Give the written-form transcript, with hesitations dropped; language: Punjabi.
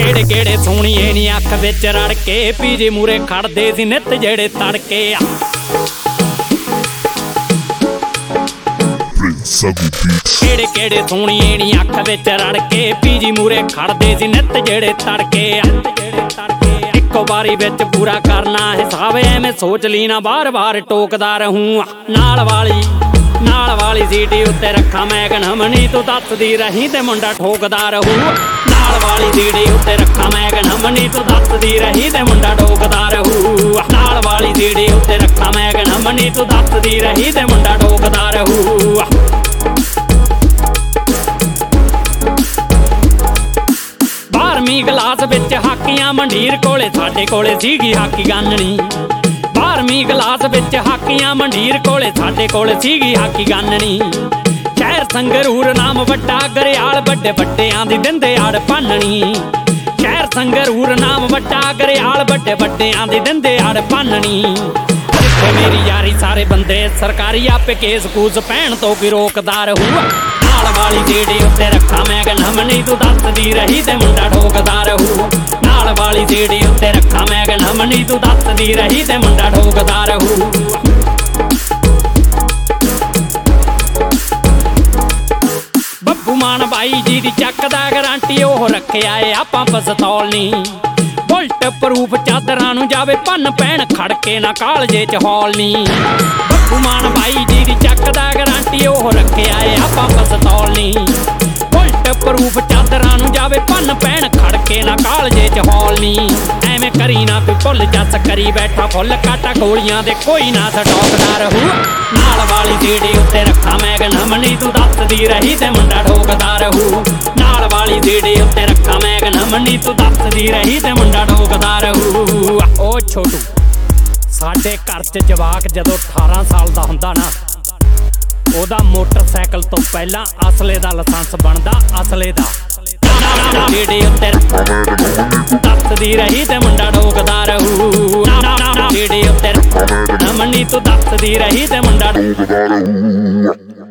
ਕਿਹੜੇ ਕਿਹੜੇ ਸੋਹਣੀਏ ਨੀ ਅੱਖ ਵਿੱਚ ਰੜ ਕੇ ਪੀਜੇ ਮੂਰੇ ਖੜਦੇ ਸੀ ਨਿੱਤ ਜਿਹੜੇ ਤੜਕੇ ਆ ਕਿਹੜੇ ਕਿਹੜੇ ਸੋਹਣੀਏ ਨੀ ਅੱਖ ਵਿੱਚ ਰੜ ਕੇ ਪੀਜੀ ਮੂਰੇ ਖੜਦੇ ਸੀ ਨਿੱਤ ਜਿਹੜੇ ਤੜਕੇ ਆ ਇੱਕੋ ਵਾਰੀ ਵਿੱਚ ਪੂਰਾ ਕਰਨਾ ਹਿਸਾਬ ਐਵੇਂ ਸੋਚ ਲਈ ਨਾ ਵਾਰ-ਵਾਰ ਟੋਕਦਾ ਰਹੂੰ ਨਾਲ ਵਾਲੀ ਸੀਟੀ ਉੱਤੇ ਰੱਖਾਂ ਮੈਂ ਗਨਮਣੀ ਤੂੰ ਦੱਸਦੀ ਰਹੀ ਤੇ ਮੁੰਡਾ ਠੋਕਦਾ ਰਹੂ ਨਾਲ ਵਾਲੀ ਸੀਟੀ ਉੱਤੇ ਰੱਖਾਂ ਮੈਂ ਗਨਮਣੀ ਤੂੰ ਦੱਸਦੀ ਰਹੀ ਤੇ ਮੁੰਡਾ ਠੋਕਦਾ ਰਹੂ ਨਾਲ ਵਾਲੀ ਸੀਟੀ ਉੱਤੇ ਰੱਖਾਂ ਮੈਂ ਗਨਮਣੀ ਤੂੰ ਦੱਸਦੀ ਰਹੀ ਤੇ ਮੁੰਡਾ ਠੋਕਦਾ ਰਹੂ 12ਵੀਂ ਕਲਾਸ ਵਿੱਚ ਹਾਕੀਆਂ ਮੰਡੀਰ ਕੋਲੇ ਸਾਡੇ ਕੋਲੇ ਸੀਗੀ ਹਾਕੀ ਗਾਨਣੀ 12ਵੀਂ ਕਲਾਸ ਵਿੱਚ ਹਾਕੀਆਂ ਮੰਡੀਰ ਕੋਲੇ ਸਾਡੇ ਕੋਲੇ ਸੀਗੀ ਹਾਕੀ ਗਾਨਣੀ ਸ਼ਹਿਰ ਸੰਗਰੂਰ ਨਾਮ ਵੱਡਾ ਗਰਿਆਲ ਵੱਡੇ ਵੱਡਿਆਂ ਦੀ ਦਿੰਦੇ ਆੜ ਪਾਨਣੀ ਸ਼ਹਿਰ ਸੰਗਰੂਰ ਨਾਮ ਵੱਡਾ ਗਰਿਆਲ ਵੱਡੇ ਵੱਡਿਆਂ ਦੀ ਦਿੰਦੇ ਆੜ ਪਾਨਣੀ ਮੇਰੀ ਯਾਰੀ ਸਾਰੇ ਬੰਦੇ ਸਰਕਾਰੀ ਆਪੇ ਕੇਸ ਕੂਸ ਪੈਣ ਤੋਂ ਕੀ ਰੋਕਦਾ ਰਹੂ ਨਾਲ ਵਾਲੀ ਜਿਹੜੀ ਉੱਤੇ ਰੱਖਾਂ ਮੈਂ ਗਨਮਣੀ ਤੂੰ ਦੱਸਦੀ ਰਹੀ ਤੇ ਮੁੰਡਾ ਠੋਕਦਾ ਰਹੂ ਨਾਲ ਵਾਲੀ ਜਿਹੜੀ ਉੱਤੇ ਰੱਖਾਂ ਮੈਂ ਗਨਮਣੀ ਤੂੰ ਦੱਸਦੀ ਰਹੀ ਤੇ ਮੁੰਡਾ ਠੋਕਦਾ ਰਹੂ ਬੱਬੂ ਮਾਨ ਬਾਈ ਜੀ ਦੀ ਚੱਕਦਾ ਗਰੰਟੀ ਉਹ ਰੱਖਿਆ ਏ ਆਪਾਂ ਪਿਸਤੌਲ ਨੀ ਬੁਲਟ ਪ੍ਰੂਫ ਚਾਦਰਾਂ ਨੂੰ ਜਾਵੇ ਭੰਨ ਪੈਣ ਖੜਕੇ ਨਾ ਕਾਲਜੇ ਚ ਹੌਲ ਨੀ ਬੱਬੂ ਮਾਨ ਬਾਈ ਜੀ ਦੀ ਚੱਕਦਾ ਗਰੰਟੀ ਉਹ ਰੱਖਿਆ ਏ ਆਪਾਂ ਪਿਸਤੌਲ ਨੀ ਬੁਲਟ ਪ੍ਰੂਫ ਚਾਦਰਾਂ ਨੂੰ ਜਾਵੇ ਭੰਨ ਪੈਣ ਖੜਕੇ ਨਾ ਕਾਲਜੇ ਚ ਹੌਲ ਨੀ ਐਵੇਂ ਕਰੀ ਨਾ ਕੋਈ ਭੁੱਲ ਜੱਸ ਕਰੀ ਬੈਠਾ ਫੁੱਲ ਕਾਟਾ ਗੋਲੀਆਂ ਦੇ ਕੋਈ ਨਾ ਸਟੋਕਦਾ ਰਹੂ ਨਾਲ ਵਾਲੀ ਜਿਹੜੀ ਉੱਤੇ ਰੱਖਾਂ ਮੈਂ ਗਨਮਣੀ ਤੂੰ ਦੱਸਦੀ ਰਹੀ ਤੇ ਮੁੰਡਾ ਠੋਕਦਾ ਰਹੂ ਨਾਲ ਵਾਲੀ ਜਿਹੜੀ ਉੱਤੇ ਰੱਖਾਂ ਮੈਂ ਗਨਮਣੀ ਤੂੰ ਦੱਸਦੀ ਰਹੀ ਤੇ ਮੁੰਡਾ ਠੋਕਦਾ ਰਹੂ ਓ ਛੋਟੂ ਸਾਡੇ ਘਰ 'ਚ ਜਵਾਕ ਜਦੋਂ 18 ਸਾਲ ਦਾ ਹੁੰਦਾ ਨਾ ਉਹਦਾ ਮੋਟਰਸਾਈਕਲ ਤੋਂ ਪਹਿਲਾਂ ਅਸਲੇ ਦਾ ਲਾਇਸੈਂਸ ਬਣਦਾ ਅਸਲੇ ਦਾ ਜਿਹੜੇ ਉੱਤੇ ਦੱਸਦੀ ਰਹੀ ਤੇ ਮੁੰਡਾ ਠੋਕਦਾ ਰਹੂ ਜਿਹੜੇ ਉੱਤੇ ਗਨਮਣੀ ਤੂੰ ਦੱਸਦੀ ਰਹੀ ਤੇ ਮੁੰਡਾ ਠੋਕਦਾ ਰਹੂ